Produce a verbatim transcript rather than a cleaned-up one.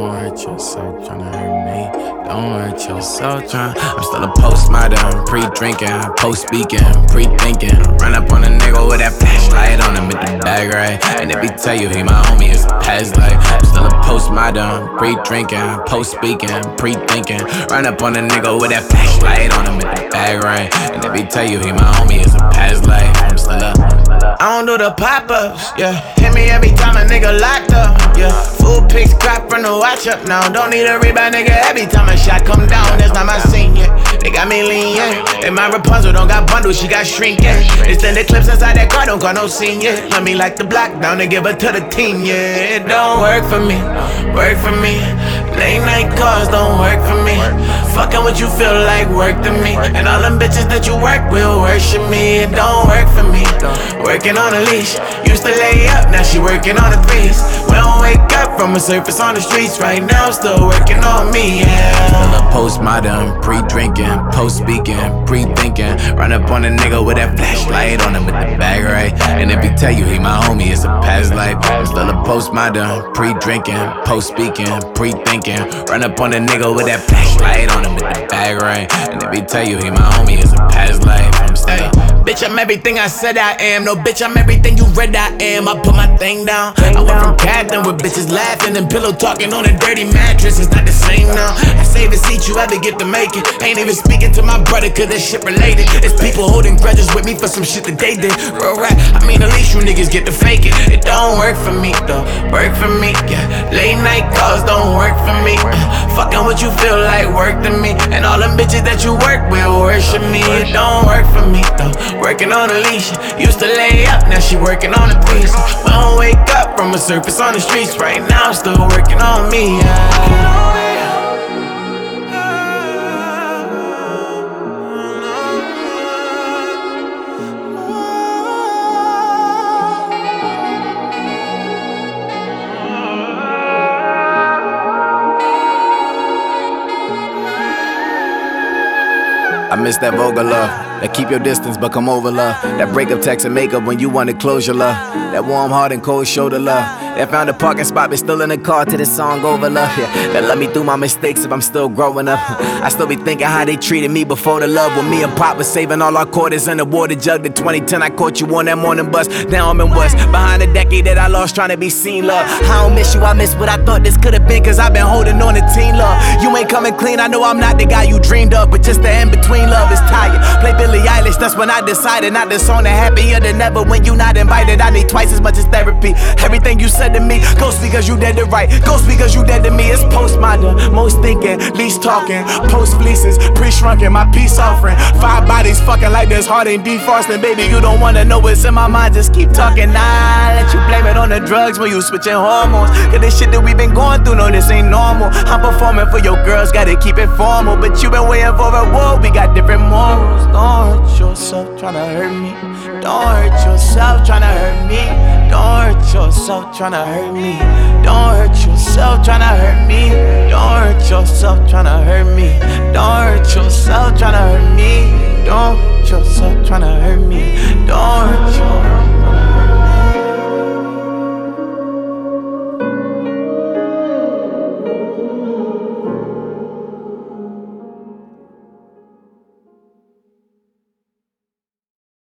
Don't hurt yourself tryna hurt me. Don't hurt yourself tryna. I'm still a postmodern, pre-drinking, post-speaking, pre-thinking. Run up on a nigga with that flashlight on him with the bag right. And if he tell you he my homie, it's a past life. I'm still a postmodern, pre-drinking, post-speaking, pre-thinking. Run up on a nigga with that flashlight on him with the bag right. And if he tell you he my homie, it's a past life. I'm still a. I don't do the pop-ups, yeah. Hit me every time a nigga locked up, yeah. Full pics crop from the watch up now. Don't need a rebound, nigga, every time a shot come down. That's not my scene, yeah. They got me lean, yeah. And my Rapunzel don't got bundles, she got shrink, yeah. Extend the clips inside that car, don't call no scene, yeah. Let me like the block down to give her to the team, yeah. It don't work for me, work for me. Late night calls don't work for me. Fucking what you feel like work to me. And all them bitches that you work will worship me. It don't work for me. Working on a leash. Used to lay up, now she working on the threes. We don't wake up from a surface on the streets. Right now, still working on me, yeah. Still a postmodern, pre-drinking, post-speaking, pre-thinking. Run up on a nigga with that flashlight on him with the bag right. And if he tell you he my homie, it's a past life. I'm still a postmodern, pre-drinking, post-speaking, pre-thinking. Run up on a nigga with that flashlight on him with the bag right. And if he tell you he my homie, it's a past life. I'm still. Bitch, I'm everything I said I am. No, bitch, I'm everything you read I am. I put my thing down. I went from captain with bitches laughing and pillow talking on a dirty mattress. It's not the same now. I save a seat you ever get to make it. Ain't even speaking to my brother cause that shit related. It's people holding grudges with me for some shit that they did. Real rap, I mean at least you niggas get to fake it. It don't work for me though, work for me, yeah. Late night calls don't work for me. uh, Fucking what you feel like work to me. And all them bitches that you work will worship me. It don't work for me though, working on a leash. Used to lay up, now she working on the threes. We don't wake up from a surface on the streets. Right now I'm still working on me, yeah. I miss that vulgar love, that keep your distance but come over love. That breakup text and makeup when you wanna close your love. That warm heart and cold shoulder love. That found a parking spot but still in the car till the song over love. Yeah, that let me through my mistakes if I'm still growing up. I still be thinking how they treated me before the love. When me and Pop was saving all our quarters in the water jug. The twenty ten I caught you on that morning bus. Now I'm in what's behind a decade that I lost trying to be seen, love. I don't miss you, I miss what I thought this could have been. Cause I've been holding on to teen love. You ain't coming clean, I know I'm not the guy you dreamed of. But just the in-between love is tired. Play Billie Eilish, that's when I decided not the song that happier than ever. When you not invited, I need twice as much as therapy. Everything you said to me, ghost because you dead to right, ghost because you dead to me. It's postmodern, most thinking, least talking. Post fleeces, pre-shrunken, my peace offering. Five bodies fucking like this heart ain't defrosting. Baby, you don't wanna know what's in my mind, just keep talking. Nah, let you blame it on the drugs when you switching hormones. Cause this shit that we been going through, no, this ain't normal. I'm performing for your girls, gotta keep it formal. But you been waiting for a war, we got different morals. Don't hurt yourself tryna hurt me. Don't hurt yourself tryna hurt me. Don't hurt yourself tryna hurt me. Don't hurt yourself tryna hurt me. Don't hurt yourself tryna hurt me. Don't hurt yourself tryna hurt me. Don't hurt yourself tryna hurt me.